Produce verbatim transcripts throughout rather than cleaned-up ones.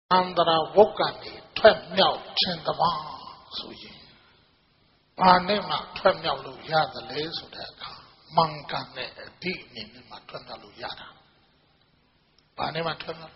Andra Vokani, twelve mil, Chendava, Suyi. Panema, twelve mil, Yada, Lesudaka, Mankane, deep in Matwana Yada. Panema, twelve mil.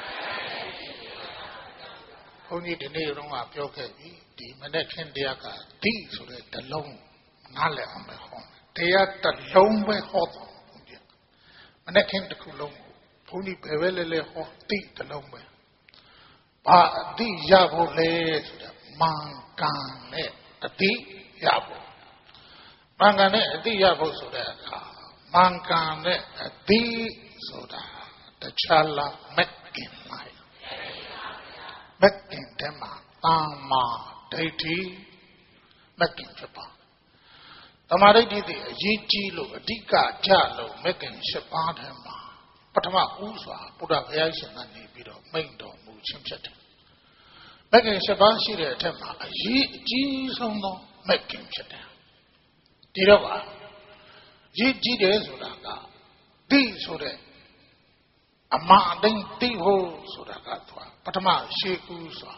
Only the name of Yokavi, the Menekin Diaka, these so that the long Nale on the home. They are the long way hot. Menekin the Kulong, Pony Pevele hot, the long way. But the Yabo lays Mankane, the Yabo. Mangane, the Yabo soda, Mankane, the soda, the Chala Mekin life. Mekin Dema, Tama, Deity, Mekin Japan. Tamaridi, Yijilo, Dika, Jalo, Mekin Shapan Hema, Patama Usa, Buddha Yashin and Nibido, Mendo, Muchimchet. Mekin Shapan Shire Tema, Yi Sono, Mekin Cheta. Dirava, Yi Sudaka, D Sude, Ama Ding Divo Sudakatwa. Patama Shekusa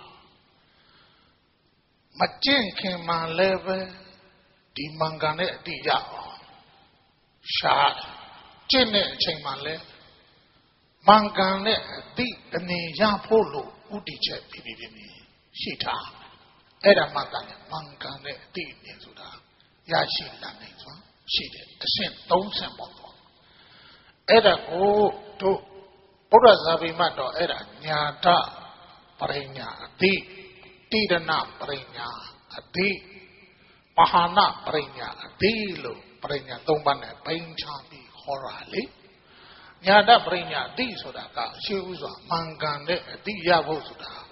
Machin came on level, the Mangane di Yao Shad Chine Chimale Mangane di Ni Yapolo Udiche Pidini Shita Era Mangane Mangane di Nizuda Yashi Lanisa Shide the same don't sample Era go to Buddha Zabimato Era Nyata Parenya, di Tidana Parenya, di Mahana Parenya, di Lo Parenya, Dombane, Painchabi, Horali, Nyada Parenya, di Sodaka, Shiuza, Mangane, di Yavosuda.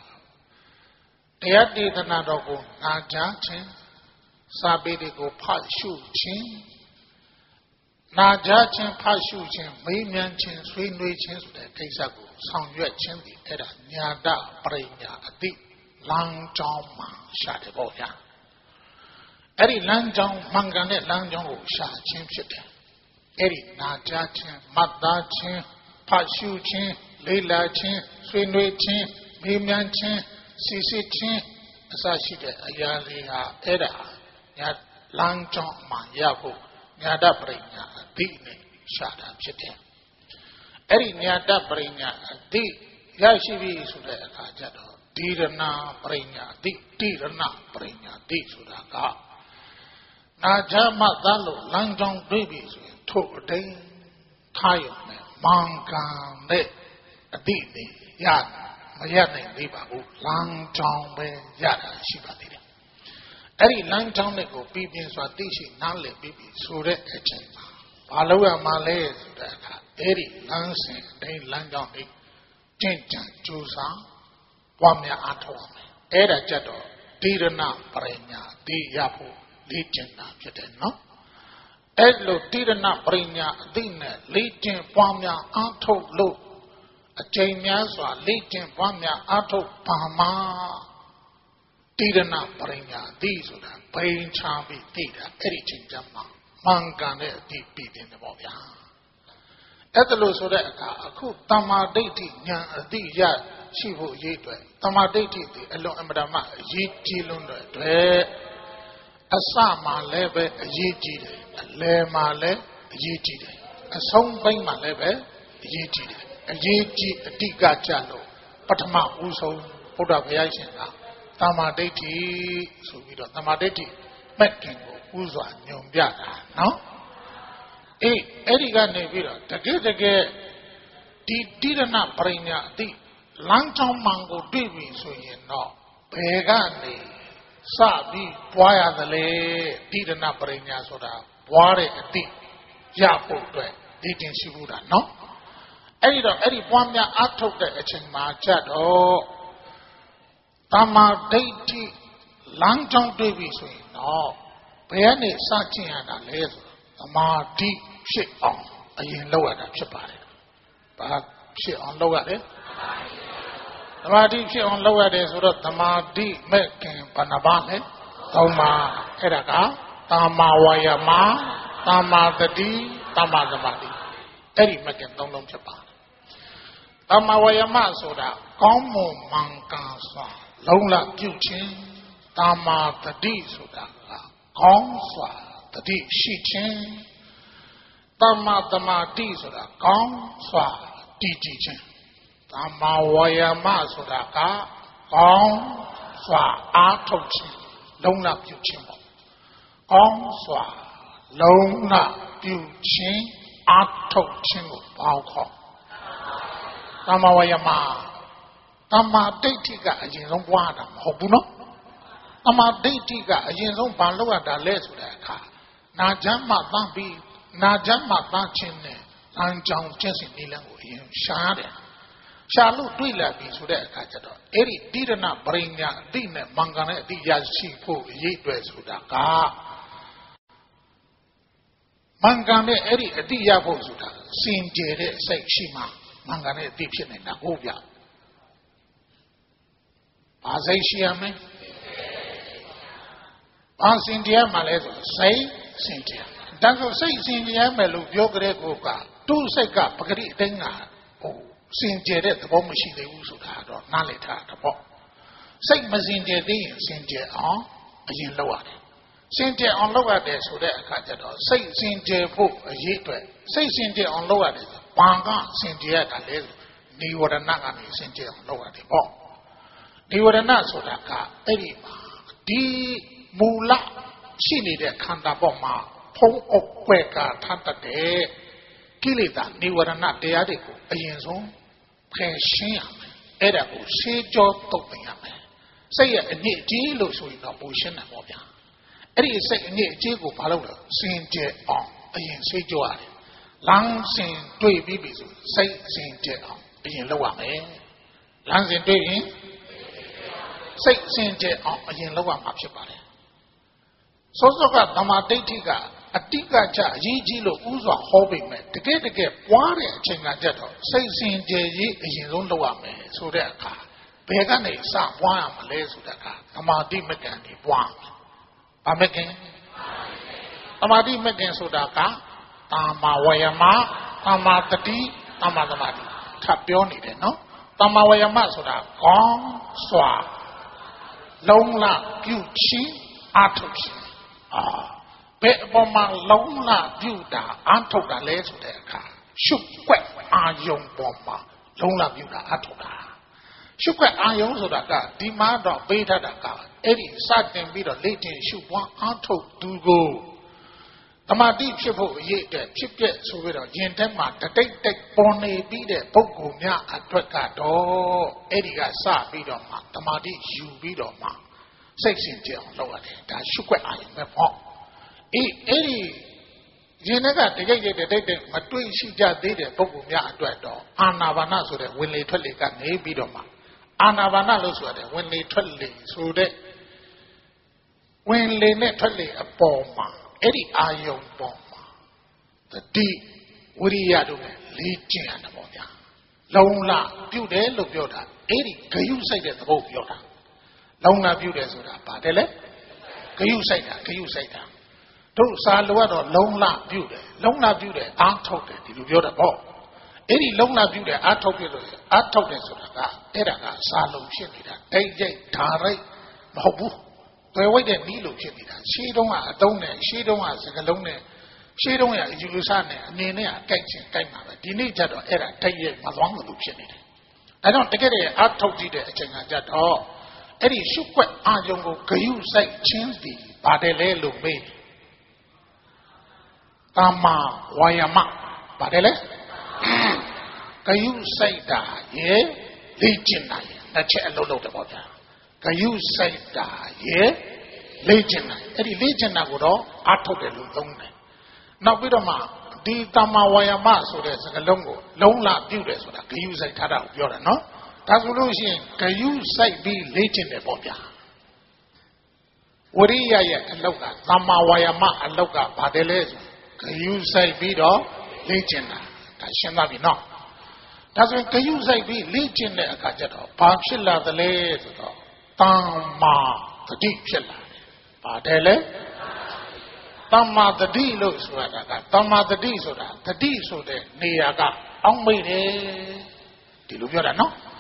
Teati Tanadogo, Najachin, Sabedigo Pashu Chin, Najachin Pashu Chin, Maymanchin, Swinway Chin, Kaisago. Sang Yue Chen di era Nyada Prenya di Lang Zhao Ma Sha de Bo Ya. Eri Lang Zhao Mangane Lang Zhao Sha Chen Pite. Eri Na Jia Chen, Mada Chen, Pa Shu Chen, Leila Chen, Sui Nui Chen, Mi Mian Chen, Si Si Chen, Sashi de Ayaliha Era Nyad Lang Zhao Ma Ya Bo Nyada Prenya di ne Sha da Pite. Eri Nyada Prenya, di Yashivi Sudaka Jado, Dirana Prenya, di Dirana Prenya, di Sudaka. Najama Dalo, Langjong babies, Today, Tayone, Mangane, Dini, Yan, Mayane, Libabu, Langjong Be, Yada, Shibadi. Eri Langjong Nego, Bibi, Swatishi, Nale, Bibi, Sure, Echema. Palua Malay Sudaka. Eri Lansin, they land on the Jinja, Jusa, Wamia Atome, Era Jado, Dirana Prenya, Di Yapu, Legion, Jeteno. Edlo Dirana Prenya, Dine, Legion, Wamia Ato Lu, a Jamiaswa, Legion, Wamia Ato Pama, Dirana Prenya, these are the Pain Chambi, Dida, Eri Jinjama, Mangane, deep beat in the Bobia. Etalo so that Aku Tama Dati Yan Di Ya Shivu Yedwe, Tama Dati, Elo Amadama, Yiti Lunda, Asama Lebe, Yiti, Lema Le, Yiti, a song by my lebe, Yiti, a Yiti, Diga Jalo, Patama Uso, Buddha Vyashina, Tama Dati, so we don't Tama Dati, Mekin, Uzo, Nyumbiana, no? Eh, Eriga Nevira, the get again, Dirana Prenya, the Langtong Mango baby, so you know, Pegani, Sabi, Boya the lay, Dirana Prenya soda, Ware, the Yapo, Ditin Shibuda, no? Erido, Eri Wamia Atok the Echima Chado, Tama Deiti, Langtong baby, so you know, Peani Sachi and a laser. Ama deep shit on a yin lower than Chapari. But shit on lower there. The ma deep shit on lower there so that the ma deep making Panabane, Toma Eraka, Tama Wayama, Tama the D, Tama the Badi. Eri making Dom Japan. Tama Wayama soda, ကောင်းမွန်မှန်ကန်စွာလုံလပြုခြင်းတမာတတိဆိုတာကကောင်းစွာတတိရှိခြင်းတမာတမာတိဆိုတာကောင်းစွာတည်ကြည်ခြင်းတမာဝါယာမဆိုတာကကောင်းစွာအားထုတ်ခြင်းလုံလပြုခြင်းပေါ့ကောင်းစွာလုံလပြုခြင်းအားထုတ်ခြင်းကိုဘာခေါ်တမာဝါယာမတမာဒိဋ္ဌိကအရင်ဆုံးပွားတာမဟုတ်ဘူးနော်တမာဒိဋ္ဌိကအရင်ဆုံးဘာလုပ်ရတာလဲဆိုတဲ့အခါနာချမ်းမှတန်းပြီးနာချမ်းမှတန်းခြင်းနဲ့လမ်းကြောင်းကျင့်စဉ်နည်းလမ်းကိုအရင်ရှားတယ်ရှားလို့တွေ့လာပြီဆိုတဲ့အခါကျတော့အဲ့ဒီတိရဏပရိညာအတိနဲ့မင်္ဂန်နဲ့အတိရရှိဖို့အရေးအတွက်ဆိုတာကမင်္ဂန်နဲ့အဲ့ဒီအတိရဖို့ဆိုတာစင်ကြယ်တဲ့စိတ်ရှိမှမင်္ဂန်နဲ့အတိဖြစ်နေတာဟုတ်ဗျဘာစိတ်ရှိရမလဲဘာစင်ကြယ်မှလဲဆိုစိတ်စင်ကြယ်ဒါဆိုစိတ်စင်ကြယ်မယ်လို့ပြောကြတဲ့ကောကသူ့စိတ်ကပဂရိအတိုင်းကဟိုစင်ကြယ်တဲ့သဘောမရှိသေးဘူးဆိုတာတော့နားလည်ထားတာပေါ့စိတ်မစင်ကြယ်သေးရင်စင်ကြယ်အောင်အရင်လုပ်ရတယ်စင်ကြယ်အောင်လုပ်ရတယ်ဆိုတဲ့အခါကျတော့စိတ်စင်ကြယ်ဖို့အရေးအတွက်စိတ်စင်ကြယ်အောင်လုပ်ရတယ်ဘာကစင်ကြယ်ရတာလဲနိဝရဏကနေစင်ကြယ်အောင်လုပ်ရတယ်ပေါ့နိဝရဏဆိုတာကအဲ့ဒီဒီမူလရှိနေတဲ့ခန္ဓာပေါ်မှာဖုံးအုပ်ွက်ကထပ်တဲ့ကိလေသာနိဝရဏတရားတွေကိုအရင်ဆုံးဖယ်ရှင်းရမယ်အဲ့ဒါကိုရှင်းကြောတုတ်ပင်ရမယ်စိတ်ရဲ့အညစ်အကြေးလို့ဆိုရင်တော့ပိုရှင်းတယ်ပေါ့ဗျာအဲ့ဒီစိတ်အညစ်အကြေးကိုဘာလို့လဲစင်ကြယ်အောင်အရင်ရှင်းကြောရတယ်လမ်းစဉ်တွေ့ပြီးပြီဆိုစိတ်စင်ကြယ်အောင်အရင်လုပ်ရမယ်လမ်းစဉ်တွေ့ရင်စိတ်စင်ကြယ်အောင်အရင်လုပ်ရမှာဖြစ်ပါတယ်စောစောကသမာဓိဋ္ဌိကအတိကကြအရေးကြီးလို့ဥစွာဟောပေမဲ့တကယ်တကယ်ပွားတဲ့အချိန်ကကြတော့စိတ်စင်ကြယ်ရေးအရင်ဆုံးလုပ်ရမယ်ဆိုတဲ့အခါဘယ်ကနေစပွားရမလဲဆိုတဲ့အခါသမာဓိမကံတွေပွားမယ်။ဘာမကံသမာဓိမကံဆိုတာကတာမာဝယမတာမာတတိတာမာသမာဓိထပ်ပြောနေတယ်နော်တာမာဝယမဆိုတာကောင်းစွာလုံလပြုခြင်းအားထုတ်ခြင်းအာဘယ်အပေါ်မှာလုံလပြုတာအားထုတ်တာလဲဆိုတဲ့အခါရှုွက်အာယုံပေါ်မှာလုံလပြုတာအားထုတ်တာရှုွက်အာယုံဆိုတာကဒီမှာတော့ပေးထားတာကအဲ့ဒီစတင်ပြီးတော့လေ့ကျင့်ရှုပွားအားထုတ်သူကိုသမာဓိဖြစ်ဖို့အရေးအတွက်ဖြစ်ပြဆိုပြီးတော့ယင်တက်မှာတတိတ်တိတ်ပေါ်နေပြီးတဲ့ပုဂ္ဂိုလ်များအတွက်ကတော့အဲ့ဒီကစပြီးတော့မှသမာဓိယူပြီးတော့မှစိတ်ရှင်ကြအောင်လုပ်ရတယ်ဒါရှုွက်အာယုံပဲပေါ့အေးအဲ့ဒီယင်ကတကယ်တည်းတတိတ်တိတ်မတွေ့ရှိကြသေးတဲ့ပုဂ္ဂိုလ်များအတွက်တော့အာနာပါနဆိုတဲ့ဝင်လေထွက်လေကနေပြီးတော့မှအာနာပါနလို့ဆိုရတယ်ဝင်လေထွက်လေဆိုတဲ့ဝင်လေနဲ့ထွက်လေအပေါ်မှာအဲ့ဒီအာယုံပေါ်မှာတတိဝိရိယတို့နဲ့လေးကျင့်ရတယ်ပေါ့ဗျာလုံလပြုတ်တယ်လို့ပြောတာအဲ့ဒီဂယုစိုက်တဲ့သဘောပြောတာလုံလပြုတ်တယ်ဆိုတာပါတယ်လေဂယုစိုက်တာဂယုစိုက်တာတို့စာလိုကတော့လုံလပြုတ်တယ်လုံလပြုတ်တယ်အားထုတ်တယ်ဒီလိုပြောတာပေါ့အဲ့ဒီလုံလပြုတ်တယ်အားထုတ်ပြလို့အားထုတ်တယ်ဆိုတာကအဲ့ဒါကစာလုံဖြစ်နေတာတိတ်ရိတ်ဓာရိတ်မဟုတ်ဘူးတွေ့ဝိတ်တဲ့နီးလို့ဖြစ်နေတာရှေးတုန်းကအတုံးနဲ့ရှေးတုန်းကစကလုံးနဲ့ရှေးတုန်းကအယူလူဆနဲ့အနေနဲ့အကြိုက်ချင်းကြိုက်မှာပဲဒီနေ့ကျတော့အဲ့ဒါတိတ်ရိတ်မသွားလို့ဖြစ်နေတယ်အဲကြောင့်တကယ်တည်းအားထုတ်ကြည့်တဲ့အချိန်ကကြတော့အဲ့ဒီရှုွက်အာယုံကိုဂယုစိုက်ခြင်းစီပါတယ်လေလို့မေးတမ္မာဝါယမပါတယ်လေဂယုစိုက်တာရေလေ့ကျင့်တာရေတစ်ချက်အလုပ်လုပ်တယ်ပေါ့ဗျာဂယုစိုက်တာရေလေ့ကျင့်တာအဲ့ဒီလေ့ကျင့်တာကိုတော့အားထုတ်တယ်လို့သုံးတယ်နောက်ပြီးတော့မှဒီတမ္မာဝါယမဆိုတဲ့စကားလုံးကိုလုံးလပြုတ်တယ်ဆိုတာဂယုစိုက်ထားတာကိုပြောတာနော်ဒါဆိုလို့ရှိရင်ဂယုစိုက်ပြီးလေ့ကျင့်တယ်ပေါ့ဗျာဝရိယရဲ့အလောက်ကတမ္မာဝါယမအလောက်ကဘာတယ်လဲဆိုဂယုစိုက်ပြီးတော့လေ့ကျင့်တာဒါရှင်းသွားပြီနော်ဒါဆိုရင်ဂယုစိုက်ပြီးလေ့ကျင့်တဲ့အခါကျတော့ဘာဖြစ်လာသလဲဆိုတော့တမ္မာတတိဖြစ်လာတယ်ဘာတယ်လဲတမ္မာတတိလို့ဆိုတာကတမ္မာတတိဆိုတာတတိဆိုတဲ့နေရာကအောက်မိတ်တယ်ဒီလိုပြောတာနော်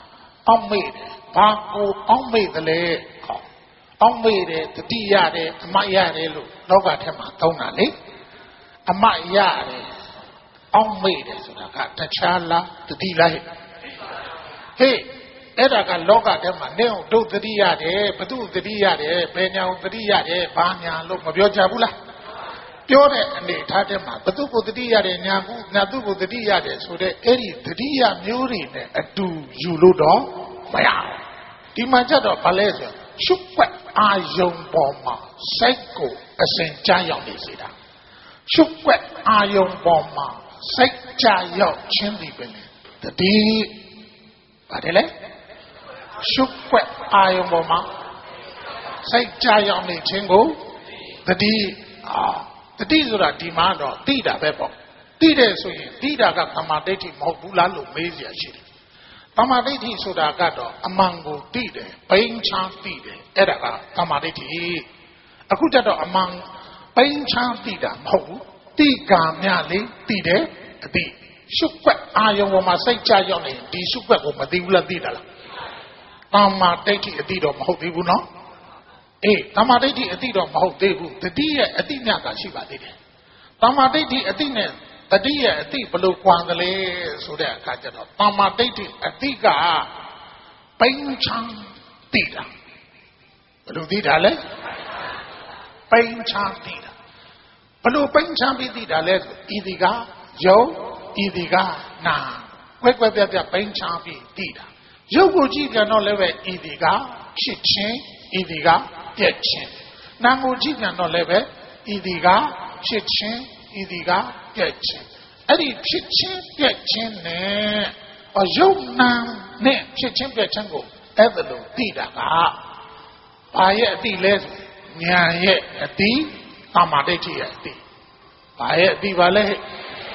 အောင်မေ့တယ်ဘာကိုအောင်မေ့တယ်လေဟောအောင်မေ့တယ်တတိရတယ်အမတ်ရတယ်လို့လောကထဲမှာသုံးတာလေအမတ်ရတယ်အောင်မေ့တယ်ဆိုတာကတခြားလားတတိလားဟဲ့ဟေးအဲ့ဒါကလောကထဲမှာနေအောင်ဒုတတိရတယ်ဘသူတတိရတယ်ဘယ်ညာတတိရတယ်ဘာညာလို့မပြောကြဘူးလားပြောတဲ့အနေထားထဲမှာဘသူကိုတတိရတယ်ညာကူညာသူကိုတတိရတယ်ဆိုတဲ့အဲ့ဒီတတိယမျိုးတွေနဲ့အတူယူလို့တော့မရဘူးဒီမှာကြတော့ဘာလဲဆိုရှုပ်ွက်အာယုံပေါ်မှာစိတ်ကိုအစဉ်ကြားရောက်နေစေတာရှုပ်ွက်အာယုံပေါ်မှာစိတ်ကြားရောက်ခြင်းဒီပဲလေတတိပါတယ်လေရှုပ်ွက်အာယုံပေါ်မှာစိတ်ကြားရောက်နေခြင်းကိုတတိအာတတိဆိုတာဒီမှာတော့တိတာပဲပေါ့တိတယ်ဆိုရင်တိတာကသမာဓိဋ္ဌိမဟုတ်ဘူးလားလို့မေးစရာရှိတယ်သမာဓိဋ္ဌိဆိုတာကတော့အမှန်ကိုတိတယ်ဘိန်းချမ်းတိတယ်အဲ့ဒါကသမာဓိဋ္ဌိအခုကျတော့အမှန်ဘိန်းချမ်းတိတာမဟုတ်ဘူးတိကာမြလေးတိတယ်အတိရှုပ်ွက်အာယုံပေါ်မှာစိတ်ချရောက်နေဒီရှုပ်ွက်ကိုမသိဘူးလားသိတာလားသမာဓိဋ္ဌိအတိတော့မဟုတ်သေးဘူးနော်အေးသမာဓိဋ္ဌိအတိတော့မဟုတ်သေးဘူးတတိရဲ့အတိမြတ်ကရှိပါသေးတယ်သမာဓိဋ္ဌိအတိနဲ့တတိရဲ့အတိဘယ်လိုကွာသလဲဆိုတဲ့အခါကျတော့သမာဓိဋ္ဌိအတိကပိန်းချမ်းတိတာဘယ်လိုသိတာလဲပိန်းချမ်းတိတာဘယ်လိုပိန်းချမ်းပြီးတိတာလဲဆိုဤဒီကယုတ်ဤဒီကနာကွက်ကွက်ပြပြပိန်းချမ်းပြီးတိတာရုပ်ကိုကြည့်ကြတော့လည်းပဲဤဒီကဖြစ်ခြင်းဤဒီကပြက်ခြင်းနာမ်ကိုကြည့်ကြတော့လည်းပဲဤဒီကဖြစ်ခြင်းဤဒီကပြက်ခြင်းအဲ့ဒီဖြစ်ခြင်းပြက်ခြင်းနဲ့ရုပ်နာမ်နဲ့ဖြစ်ခြင်းပြက်ခြင်းကိုအဲ့ဒါလို့သိတာကဘာရဲ့အတိလဲဆိုဉာဏ်ရဲ့အတိသမာဓိဋ္ဌိရဲ့အတိဘာရဲ့အတိပါလဲအဲ့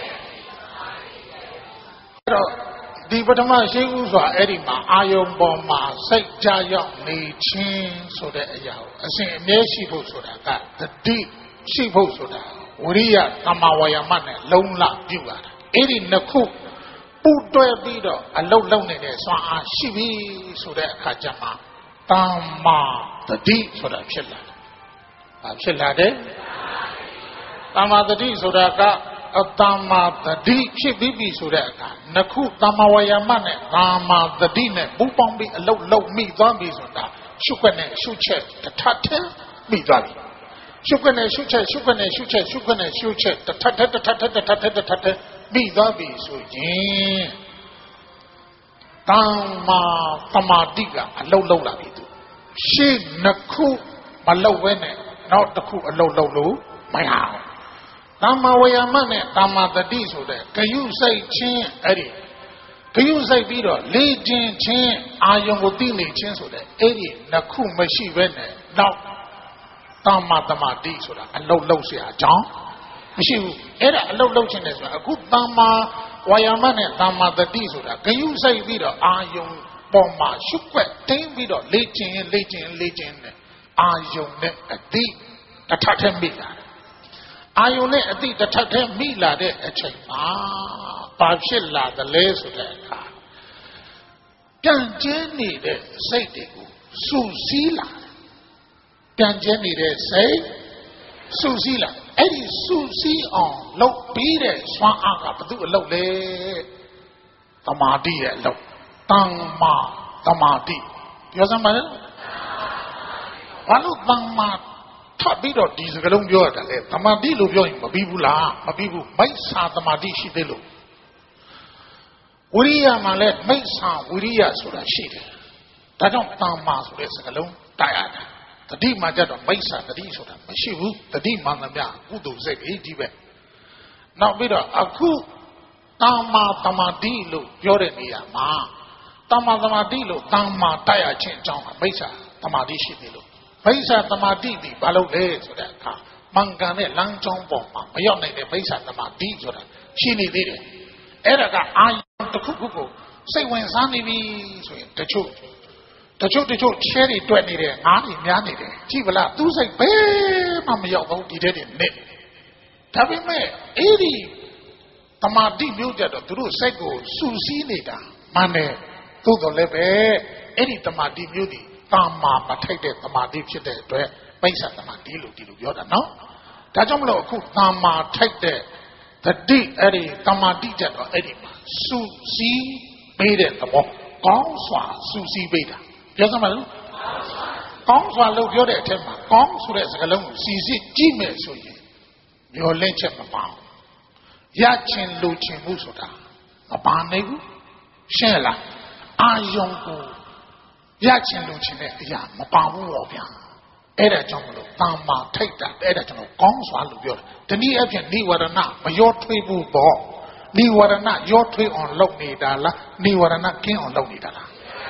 တော့ဒီပထမရှိဦးစွာအဲ့ဒီမှာအာယုံပေါ်မှာစိတ်ကြရောက်နေခြင်းဆိုတဲ့အရာကိုအစဉ်အမြဲရှိဖို့ဆိုတာကတတိရှိဖို့ဆိုတာဝိရိယသမာဝါယာမနဲ့လုံးလပြုရတာအဲ့ဒီနှစ်ခုပူတွဲပြီးတော့အလုတ်လုံးနေတဲ့စွမ်းအားရှိပြီဆိုတဲ့အခါကျမှတမ္မာတတိဆိုတာဖြစ်လာတယ်။ဘာဖြစ်လာတယ်။တမ္မာတတိဆိုတာကအတမ္မာတတိဖြစ်ပြီးပြီဆိုတဲ့အခါနှစ်ခုတမ္မာဝါယာမနဲ့တမ္မာတတိနဲ့ပူပေါင်းပြီးအလုတ်လုံးမိသွားပြီဆိုတာရှုခွက်နဲ့ရှုချက်တစ်ထပ်ထပ်မိသွားပြီရှုခွက်နဲ့ရှုချက်ရှုခွက်နဲ့ရှုချက်ရှုခွက်နဲ့ရှုချက်တစ်ထပ်ထပ်တစ်ထပ်ထပ်တစ်ထပ်ထပ်တစ်ထပ်ထပ်မိသွားပြီဆိုရင်တမ္မာသမာဓိကအလုတ်လုံးလာပြီသူရှေ့နှစ်ခုမလုတ်ဝဲနဲ့နောက်တစ်ခုအလုတ်လုံးလို့မရအောင်တမ္မာဝေယမနဲ့တမ္မာတတိဆိုတဲ့ဂယုစိတ်ချင်းအဲ့ဒီဂယုစိတ်ပြီးတော့လေ့ကျင့်ခြင်းအာယုံကိုသိနေခြင်းဆိုတဲ့အဲ့ဒီနှစ်ခုမရှိဘဲနဲ့နောက်တမ္မာတမာတိဆိုတာအလုတ်လုံးเสียအကြောင်းမရှိဘူးအဲ့ဒါအလုတ်လုံးခြင်းနဲ့ဆိုတာအခုတမ္မာဝေယမနဲ့တမ္မာတတိဆိုတာဂယုစိတ်ပြီးတော့အာယုံပေါ်မှာရှုွက်တင်းပြီးတော့လေ့ကျင့်ရင်လေ့ကျင့်လေ့ကျင့်နဲ့အာယုံနဲ့အတိတစ်ထပ်ထက်မိလာတယ်အာယုံနဲ့အတိတစ်ထပ်ထက်မိလာတဲ့အချိန်မှာဘာဖြစ်လာသလဲဆိုတဲ့အခါပြန်ကျင်းနေတဲ့စိတ်တွေကိုစုစည်းလာပြန်ကျင်းနေတဲ့စိတ်စုစည်းလာအဲ့ဒီစုစည်းအောင်လုပ်ပြီးတဲ့စွမ်းအားကဘယ်သူအလုပ်လဲသမာဓိရဲ့အလုပ်တမ္မာသမာဓိပြောစမ်းပါလေဘာလို့တမ္မာထပ်ပြီးတော့ဒီစကားလုံးပြောရတယ်လေသမာဓိလို့ပြောရင်မပြီးဘူးလားမပြီးဘူးမိစ္ဆာသမာဓိရှိသေးလို့ဝိရိယမှာလည်းမိစ္ဆာဝိရိယဆိုတာရှိတယ်ဒါကြောင့်တမ္မာဆိုတဲ့စကားလုံးတိုက်ရတာတတိမှာကြတော့မိစ္ဆာတတိဆိုတာမရှိဘူးတတိမှန်သမျှကုသိုလ်စိတ်ကြီးကြီးပဲနောက်ပြီးတော့အခုတမ္မာသမာဓိလို့ပြောတဲ့နေရာမှာတမ္မာသမာဓိလို့တမ္မာတိုက်ရခြင်းအကြောင်းကမိစ္ဆာသမာဓိရှိသေးလို့မိစ္ဆာသမာဓိဒီဘာလို့လဲဆိုတဲ့အခါမှန်ကန်တဲ့လမ်းကြောင်းပေါ်မှာမရောက်နိုင်တဲ့မိစ္ဆာသမာဓိဆိုတာရှိနေသေးတယ်အဲ့ဒါကအာယုံတစ်ခုခုကိုစိတ်ဝင်စားနေပြီဆိုရင်တချို့တချို့တချို့ချဲတွေတွက်နေတယ်ငါးတွေများနေတယ်ကြည့်ဗလားသူ့စိတ်ဘယ်မှမရောက်ဘူးဒီတဲ့တွေနဲ့ဒါပေမဲ့အဲ့ဒီသမာဓိမျိုးကြတော့သူတို့စိတ်ကိုစူးစီးနေတာမှန်တယ်သို့တော်လည်းပဲအဲ့ဒီတမာတိမျိုးဒီတာမာမထိုက်တဲ့တမာတိဖြစ်တဲ့အတွက်ပိဿတမာတိလို့ဒီလိုပြောတာနော်ဒါကြောင့်မလို့အခုတာမာထိုက်တဲ့တတိအဲ့ဒီတမာတိကြတော့အဲ့ဒီမှာစုစည်းပေးတဲ့သဘောကောင်းစွာစုစည်းပေးတာပြောစမ်းပါလို့ကောင်းစွာလို့ပြောတဲ့အထက်မှာကောင်းဆိုတဲ့စကားလုံးကိုစီစစ်ကြည့်မယ်ဆိုရင်မျောလင့်ချက်မပါဘူးရချင်လိုချင်မှုဆိုတာမပါနိုင်ဘူးရှင်းလားအာယုံကိုရချင်လိုချင်တဲ့အရာမပါဘူးပေါ့ဗျာအဲ့ဒါကြောင့်မလို့တာမာထိုက်တာအဲ့ဒါကြောင့်ကောင်းစွာလို့ပြောတယ်ဒီနည်းအဖြစ်နိဝရဏမရောထွေးဘူးပေါ့နိဝရဏရောထွေးအောင်လုပ်နေတာလားနိဝရဏကင်းအောင်လုပ်နေတာလား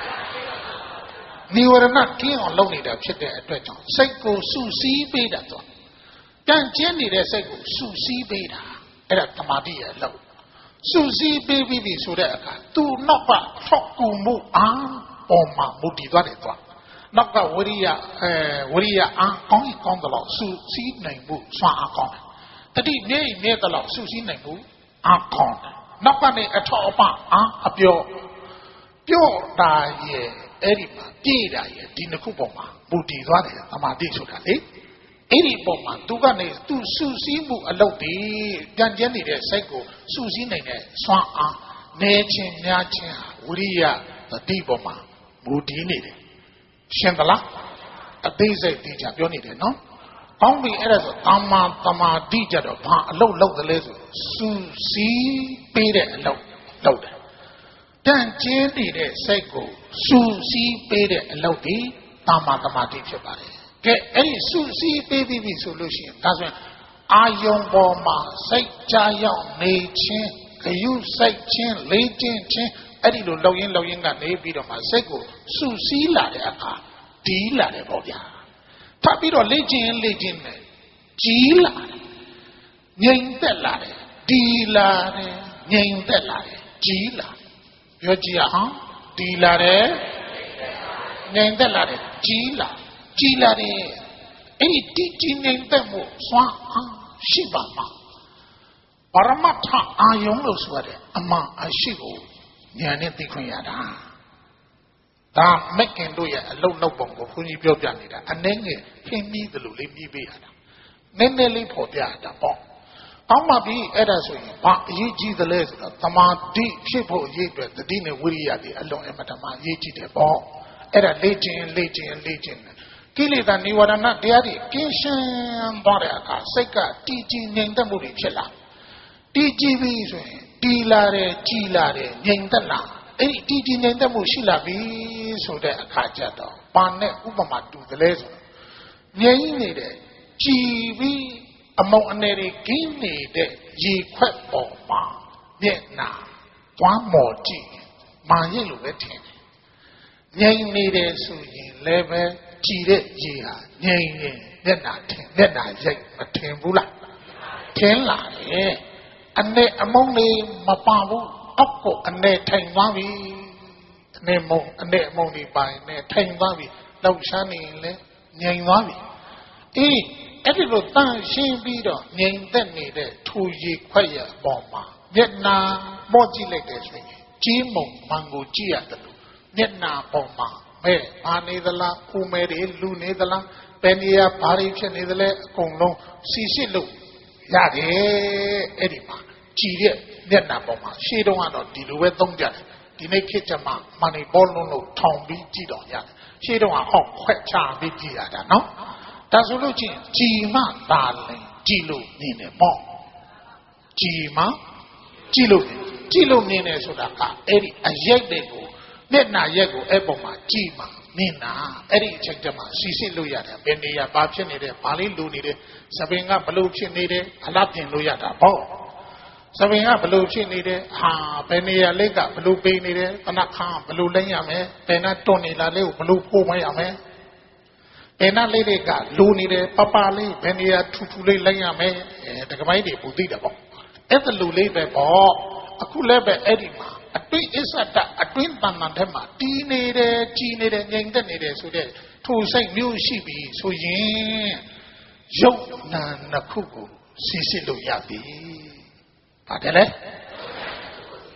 နိဝရဏကင်းအောင်လုပ်နေတာဖြစ်တဲ့အတွက်ကြောင့်စိတ်ကိုစုစည်းပေးတာတော့တန်ကျင်းနေတဲ့စိတ်ကိုစုစည်းပေးတာအဲ့ဒါတမာတိရဲ့အလုပ်စုစည်းပေးပြီးပြီဆိုတဲ့အခါသူနောက်ကထောက်ကူမှုအားပေါ်မှာမူတည်သွားတယ်တော့နောက်ကဝရိယအဲဝရိယအားကောင်းကောင်းတော့စုစည်းနိုင်မှုစွမ်းအားကောင်းတယ်တတိနေနေတော့စုစည်းနိုင်မှုအားကောင်းတယ်နောက်ကနေအထောက်အပံ့အားအပြောပြောတာရဲ့အဲ့ဒီမှာပြေးတာရဲ့ဒီနှစ်ခုပေါ်မှာမူတည်သွားတယ်တမာတိဆိုတာလေအဲ့ဒီပုံမှာသူကနေသူစုစည်းမှုအလုပ်တွေကြံ့ကျန်နေတဲ့စိတ်ကိုစုစည်းနိုင်တဲ့စွမ်းအားနေခြင်းများခြင်းဝိရိယတတိပုံမှာမူတည်နေတယ်ရှင်းသလားအသေးစိတ်သိချပြောနေတယ်နော်ကောင်းပြီအဲ့ဒါဆိုတမ္မာတမာတိကြတော့ဘာအလုပ်လုပ်သလဲဆိုစုစည်းပေးတဲ့အလုပ်လုပ်တယ်ကြံ့ကျန်နေတဲ့စိတ်ကိုစုစည်းပေးတဲ့အလုပ်ဒီတမ္မာတမာတိဖြစ်ပါတယ်ကဲအဲ့ဒီစုစည်းပေးပြီးပြီဆိုလို့ရှိရင်ဒါဆိုရင်အာယုံပေါ်မှာစိတ်ကြရောက်နေခြင်းဂယုစိတ်ချင်းလေးချင်းချင်းအဲ့ဒီလိုလောက်ရင်းလောက်ရင်းကနေပြီးတော့မှစိတ်ကိုစုစည်းလာတဲ့အခါဒီးလာတယ်ပေါ့ဗျာထပ်ပြီးတော့လေးချင်းလေးချင်းနဲ့ကြီးလာတယ်ငြိမ်သက်လာတယ်ဒီးလာတယ်ငြိမ်သက်လာတယ်ကြီးလာပြောကြည့်ရအောင်ဒီးလာတယ်ငြိမ်သက်လာတယ်ကြီးလာကြည်လာတယ်အဲ့ဒီတီတီငြိမ်သက်မှုစွမ်းအားရှိပါမှာပရမတ္ထအာယုံလို့ဆိုရတယ်အမှန်အရှိကိုဉာဏ်နဲ့သိခွင့်ရတာဒါမက်ကင်တို့ရဲ့အလုံးလောက်ပုံကိုဘုန်းကြီးပြောပြနေတာအနည်းငယ်ခင်းပြီးသလိုလေးပြီးပေးရတာနည်းနည်းလေးပေါ်ပြတာပေါ့အောက်မှာပြီးအဲ့ဒါဆိုရင်ဘာအရေးကြီးသလဲဆိုတော့သမာဓိဖြစ်ဖို့အရေးအတွက်တတိနဲ့ဝိရိယတွေအလုံးအမတမအရေးကြီးတယ်ပေါ့အဲ့ဒါလေ့ကျင့်လေ့ကျင့်လေ့ကျင့်ကိလေသာနိဝရဏတရားတွေကင်းရှင်းသွားတဲ့အခါစိတ်ကတည်ကြည်ငြိမ်သက်မှုတွေဖြစ်လာတည်ကြည်ပြီဆိုရင်တည်လာတယ်ကြည်လာတယ်ငြိမ်သက်လာအဲ့ဒီတည်ကြည်ငြိမ်သက်မှုရှိလာပြီဆိုတဲ့အခါကျတော့ဘာနဲ့ဥပမာတူတယ်လဲဆိုငြိမ်နေတဲ့ကြည်ပြီးအမုံအနေတွေကင်းနေတဲ့ရေခွက်ပေါ်မှာမျက်နှာတွမ်းမော်ကြည့်မာရစ်လိုပဲထင်တယ်ငြိမ်နေတယ်ဆိုရင်လည်းပဲကြည်တဲ့ရေဟာငြိမ်နေမျက်နှာထင်မျက်နှာရိပ်မထင်ဘူးလားထင်လာတယ်အနေအမုံလေးမပါဘူးအောက်ကိုအနေထိုင်သွားပြီအနေမုံအနေအမုံလေးပိုင်းနဲ့ထိုင်သွားပြီလောက်ရှမ်းနေလဲငြိမ်သွားပြီအေးအဲ့ဒီလိုတန်ရှင်းပြီးတော့ငြိမ်သက်နေတဲ့ထူရေခွက်ရအပေါ်မှာမျက်နှာမော့ကြည့်လိုက်တယ်ဆိုရင်ကြီးမုံမန်ကိုကြည့်ရတယ်လို့မျက်နှာပေါ်မှာမဲဘာနေသလားဦးမဲတွေလူနေသလားဘယ်နေရာဘာတွေဖြစ်နေသလဲအကုန်လုံးစီစစ်လို့ရတယ်အဲ့ဒီမှာကြည်တဲ့မျက်နှာပေါ်မှာရှေ့တုန်းကတော့ဒီလိုပဲသုံးကြတယ်ဒီနေ့ခေတ်ကျမှမန်နီဘောလုံးလို့ထောင်ပြီးကြည့်တော့ရတယ်ရှေ့တုန်းကဟောက်ခွက်ချပြီးကြည့်ရတာနော်ဒါဆိုလို့ချင်းကြည်မှသာလင်ကြည်လို့နေတယ်ပေါ့ကြည်မှကြည်လို့ကြည်လို့နေတယ်ဆိုတာကအဲ့ဒီအရိပ်တွေကိုမျက်နှာရက်ကိုအဲ့ပုံမှာကြည်မှနင်းတာအဲ့ဒီအချိန်တည်းမှာစီစစ်လို့ရတယ်ဘယ်နေရာဘာဖြစ်နေတယ်ဘာလေးလူနေတယ်သပင်ကဘလို့ဖြစ်နေတယ်အလားပြင်လို့ရတာပေါ့သပင်ကဘလို့ဖြစ်နေတယ်ဟာဘယ်နေရာလေးကဘလို့ပိနေတယ်တနခါဘလို့လိမ့်ရမယ်ဘယ်နှတွန်းနေတာလေးကိုဘလို့ဖိုးမရမယ်ဘယ်နှလေးတွေကလူနေတယ်ပပလေးဘယ်နေရာထူထူလေးလိမ့်ရမယ်အဲတကမိုင်းတွေပူသိတယ်ပေါ့အဲ့ဒါလူလေးပဲပေါ့အခုလည်းပဲအဲ့ဒီမှာအတွင်းအစ္ဆတအတွင်းတဏ္ဍာထဲမှာတီးနေတယ်ကြီးနေတယ်ငြိမ်သက်နေတယ်ဆိုတဲ့ထိုစိတ်မျိုးရှိပြီဆိုရင်ရုပ်နာနှစ်ခုကိုစီစစ်လို့ရပြီပါတယ်လေ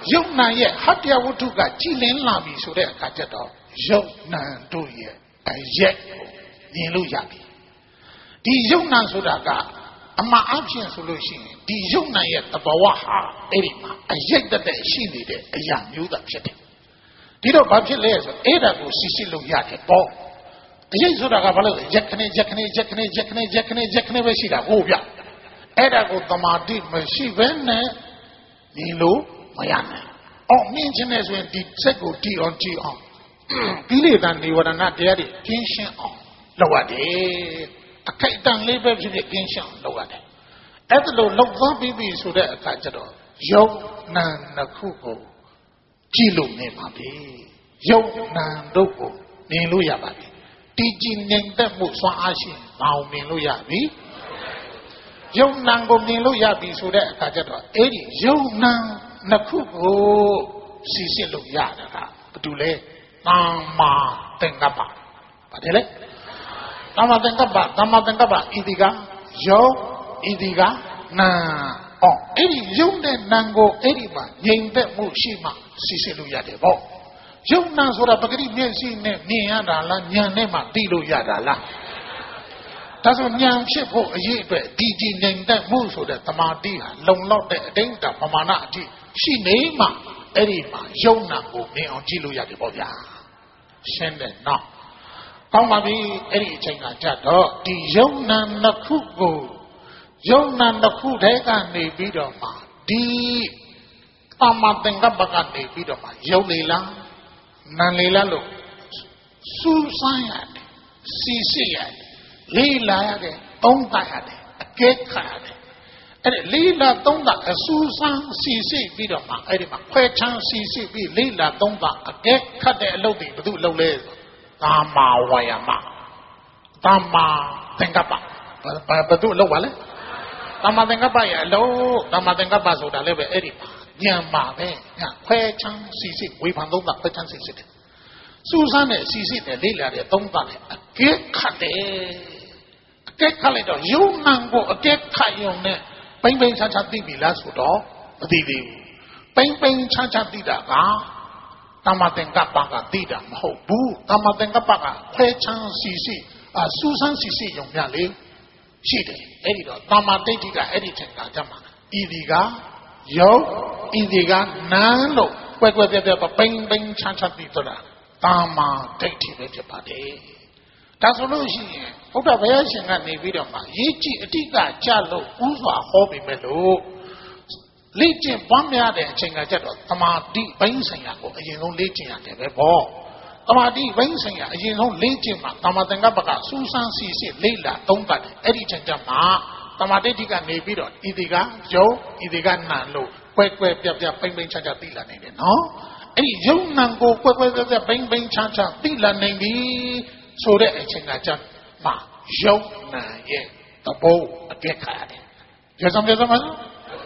ယုံနာရဲ့ဟတ္တယဝတ္ထုကကြည်လင်းလာပြီဆိုတဲ့အခါကျတော့ယုံနာတို့ရဲ့အရက်ကိုမြင်လို့ရပြီဒီယုံနာဆိုတာကအမှန်အဖြစ်ဆိုလို့ရှိရင်ဒီယုံနာရဲ့သဘောဟာအဲ့ဒီမှာအရက်တတဲ့ရှိနေတဲ့အရာမျိုးသာဖြစ်တယ်ဒီတော့ဘာဖြစ်လဲဆိုအဲ့ဒါကိုရှိရှိလို့ရတယ်ပေါ့အရက်ဆိုတာကဘာလို့လဲရက်ခနဲ့ရက်ခနဲ့ရက်ခနဲ့ရက်ခနဲ့ရက်ခနဲ့ရက်ခနဲ့ပဲရှိတာဟုတ်ဗျအဲ့ဒါကိုသမာဓိမရှိဘဲနဲ့မြင်လို့မရနိုင်အော်မြင်ခြင်းနဲ့ဆိုရင်ဒီစက်ကိုတီအောင်တီအောင်ကိလေသာនិဝရဏတရားတွေကျင်းရှင်းအောင်လုပ်ရတယ်အခိုက်အတန့်လေးပဲဖြစ်ဖြစ်ကျင်းရှင်းအောင်လုပ်ရတယ်အဲ့ဒါလို့လောက်သွားပြီးပြီဆိုတဲ့အခါကျတော့ယုံနာနှစ်ခုကိုကြည့်လို့နေပါပြီယုံနာတို့ကိုမြင်လို့ရပါပြီတည်ကြည်ငြိမ်သက်မှုစွမ်းအားရှိဘာကိုမြင်လို့ရပြီယုံနာကိုမြင်လို့ရပြီဆိုတဲ့အခါကျတော့အဲ့ဒီယုံနာနှစ်ခုကိုစီစစ်လို့ရတာကဘာတူလဲသမ္မာသင်္ကပ္ပပါတယ်လေသမ္မာသင်္ကပ္ပသမ္မာသင်္ကပ္ပဤဒီကယုံဤဒီကနာအော်အဲ့ဒီယုံတဲ့နာကိုအဲ့ဒီမှာငြိမ်သက်မှုရှိမှစီစစ်လို့ရတယ်ပေါ့ယုံနာဆိုတာပဂတိမျက်စိနဲ့မြင်ရတာလားဉာဏ်နဲ့မှသိလို့ရတာလားဒါဆိုဉာဏ်ဖြစ်ဖို့အရေးအတွက်ဒီကြည်ငြိမ်သက်မှုဆိုတဲ့သမာဓိဟာလုံလောက်တဲ့အတိုင်းတာပမာဏအထိရှိနေမှအဲ့ဒီမှာယုံနာကိုမြင်အောင်ကြည့်လို့ရတယ်ပေါ့ဗျာရှင်းတယ်နော်ကောင်းပါပြီအဲ့ဒီအချိန်ကကြတော့ဒီယုံနာနှစ်ခုကိုယုံနာနှစ်ခုတည်းကနေပြီးတော့မှဒီသမ္မာသင်္ကပ္ပကနေပြီးတော့မှယုံလေလားနာလေလားလို့စူးစမ်းရတယ်စီစစ်ရတယ်လေးလာရတယ်သုံးသပ်ရတယ်အကဲခတ်ရတယ်အဲ့ဒီလေးလာသုံးသပ်အစူးစမ်းစီစစ်ပြီးတော့မှအဲ့ဒီမှာခွဲချမ်းစီစစ်ပြီးလေးလာသုံးသပ်အကဲခတ်တဲ့အလုပ်တွေဘယ်သူလုပ်လဲသမ္မာဝါယာမသမ္မာသင်္ကပ္ပဘယ်သူလုပ်ပါလဲသမ္မာသင်္ကပ္ပရဲ့အလုပ်သမ္မာသင်္ကပ္ပဆိုတာလည်းပဲအဲ့ဒီမှာဉာဏ်ပါပဲညာခွဲချမ်းစီစစ်ဝေဖန်သုံးသပ်ခွဲချမ်းစီစစ်တယ်စူးစမ်းတဲ့စီစစ်တဲ့လေးလာတဲ့သုံးသပ်တယ်အကဲခတ်တယ်အကဲခတ်လိုက်တော့ယုံနာကိုအကဲခတ်ရုံနဲ့ပိမ့်ပိမ့်ချာချာသိပြီလားဆိုတော့မသိသေးဘူးပိမ့်ပိမ့်ချာချာသိတာကသမ္မာသင်္ကပ္ပကသိတာမဟုတ်ဘူးသမ္မာသင်္ကပ္ပကခွဲချမ်းစီစစ်အစူးစမ်းစီစစ်ရုံများလေရှိတယ်အဲ့ဒီတော့သမ္မာဒိဋ္ဌိကအဲ့ဒီချိန်ကကြမှာဤဒီကယုံဤဒီကနာလို့ကွယ်ကွယ်ပြပြပိမ့်ပိမ့်ချာချာသိတော့သမ္မာဒိဋ္ဌိပဲဖြစ်ပါတယ်ဒါဆိုလို့ရှိရင်ဘုရားဘုရားရှင်ကနေပြီးတော့မှရေးကြည့်အတိကကြလို့ဥစွာဟောပြီမဲ့လို့လေ့ကျင့်ပွားများတဲ့အချိန်ကကြတော့သမာဓိဘိန်းဆိုင်ရာကိုအရင်ဆုံးလေ့ကျင့်ရတယ်ပဲပေါ့သမာဓိဘိန်းဆိုင်ရာအရင်ဆုံးလေ့ကျင့်မှသမာသင်္ကပ္ပကစူးစမ်းစီစစ်လေ့လာသုံးသပ်တယ်အဲ့ဒီချိန်ကျမှသမာဓိဋ္ဌိကနေပြီးတော့ဤဒီကယုံဤဒီကနာလို့ကွဲကွဲပြပြပိမ့်ပိမ့်ချာချာသိလာနိုင်တယ်နော်အဲ့ဒီယုံနာကိုကွဲကွဲပြပြပိမ့်ပိမ့်ချာချာသိလာနိုင်ပြီဆိုတဲ့အချိန်ကကြမှာယုံနာရဲ့သဘောအကဲခတ်ရတယ်ကျေစုံကျေစုံပါနော်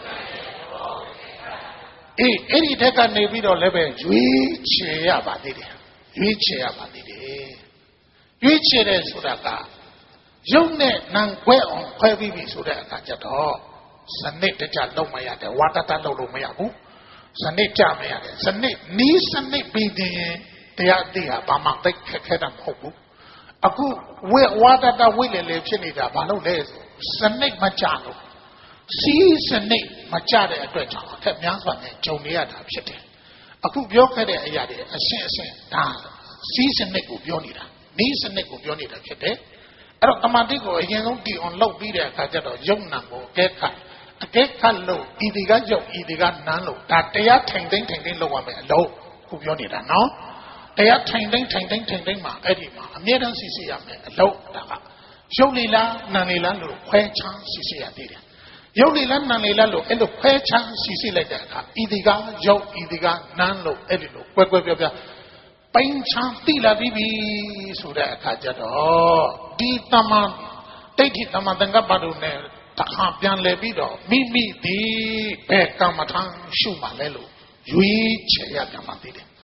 အေးအဲ့ဒီထက်ကနေပြီးတော့လည်းပဲရွေးချယ်ရပါသေးတယ်ရွေးချယ်ရပါသေးတယ်ရွေးချယ်တယ်ဆိုတာကယုံနဲ့နံခွဲအောင်ခွဲပြီးပြီဆိုတဲ့အခါကျတော့စနစ်တကျလုံးမရတယ်ဝါတတလုံးလို့မရဘူးစနစ်ကြမရတယ်စနစ်နီးစနစ်ပြီးရင်တရားသိဟာဘာမှသိခက်ခဲတာမဟုတ်ဘူးအခုဝေဝါဒတဝိလေလေဖြစ်နေတာဘာလို့လဲဆိုစနစ်မကြလို့စီးစနစ်မကြတဲ့အတွက်ကြောင့်အခက်များစွာနဲ့ဂျုံနေရတာဖြစ်တယ်အခုပြောခဲ့တဲ့အရာတွေအရှင်းအရှင်းဒါစီးစနစ်ကိုပြောနေတာနီးစနစ်ကိုပြောနေတာဖြစ်တယ်အဲ့တော့တမန်တိကိုအရင်ဆုံးတည်အောင်လုပ်ပြီးတဲ့အခါကျတော့ယုံနာကိုအကဲခတ်အကဲခတ်လို့ဤဒီကယုံဤဒီကနန်းလို့ဒါတရားထိုင်သိမ့်ထိုင်သိမ့်လုပ်ရမယ်အလုံးခုပြောနေတာနော်တရားထိုင်သိမ့်ထိုင်သိမ့်ထိုင်သိမ့်မှာအဲ့ဒီမှာအမြဲတမ်းစီစီရမယ်အလုံးဒါကယုံလေလားနာလေလားလို့ခွဲခြားစီစီရသေးတယ်ယုံလေလားနာလေလားလို့အဲ့လိုခွဲခြားစီစီလိုက်တဲ့အခါဤဒီကယုံဤဒီကနန်းလို့အဲ့ဒီလိုကွဲကွဲပြားပြားပိန်ချမ်းတိလာပြီးပြီဆိုတဲ့အခါကျတော့ဒီတမန်ဒိဋ္ဌိတမန်သင်္ကပ္ပတို့ ਨੇ တခါပြန်လဲပြီးတော့မိမိဒီဘယ်ကမ္မထံရှုမှလဲလို့ရွေးချယ်ရပြန်မှသိတယ်